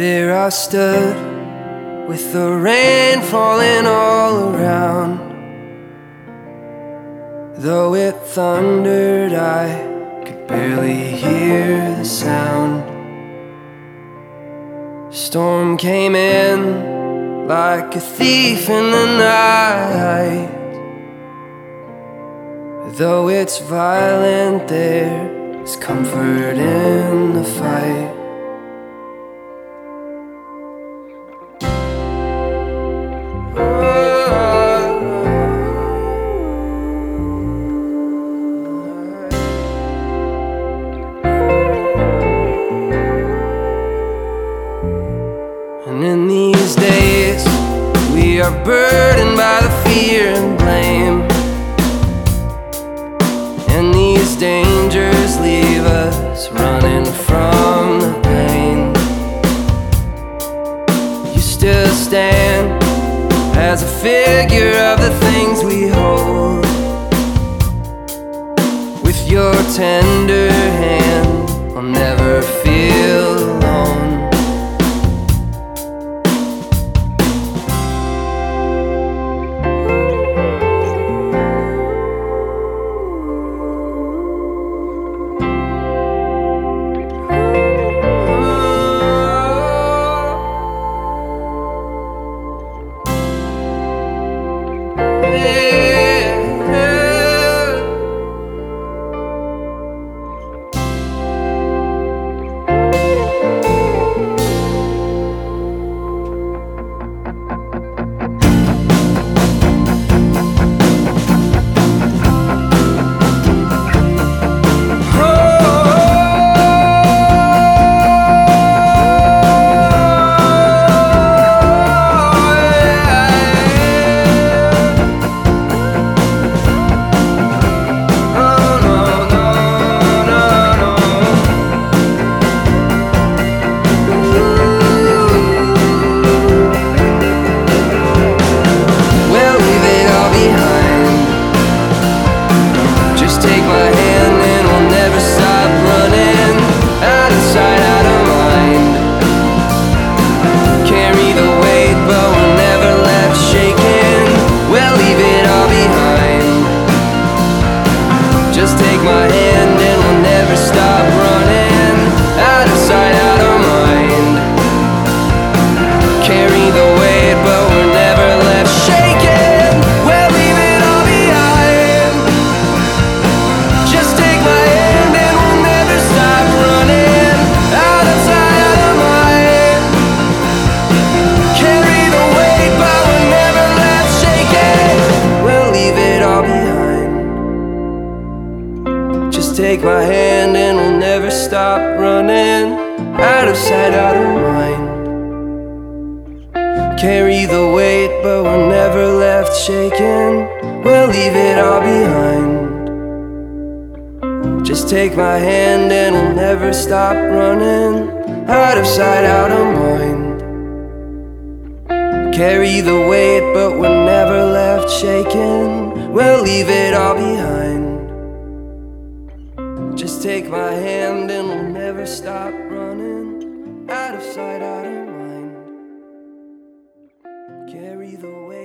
There I stood with the rain falling all around. Though it thundered, I could barely hear the sound. Storm came in like a thief in the night. Though it's violent, there's comfort in the fight. And in these days, we are burdened by the fear and blame. And these dangers leave us running from the pain. You still stand as a figure of the things we hold. With your tender hand, I'll never feel alone. Take my hand and we'll never stop running. Out of sight, out of mind. Carry the weight, but we're never left shaking. We'll leave it all behind. Just take my hand and we'll never stop running. Out of sight, out of mind. Carry the weight, but we're never left shaking. We'll leave it all behind. Just take my hand and we'll never stop running. Out of sight, out of mind. Carry the weight.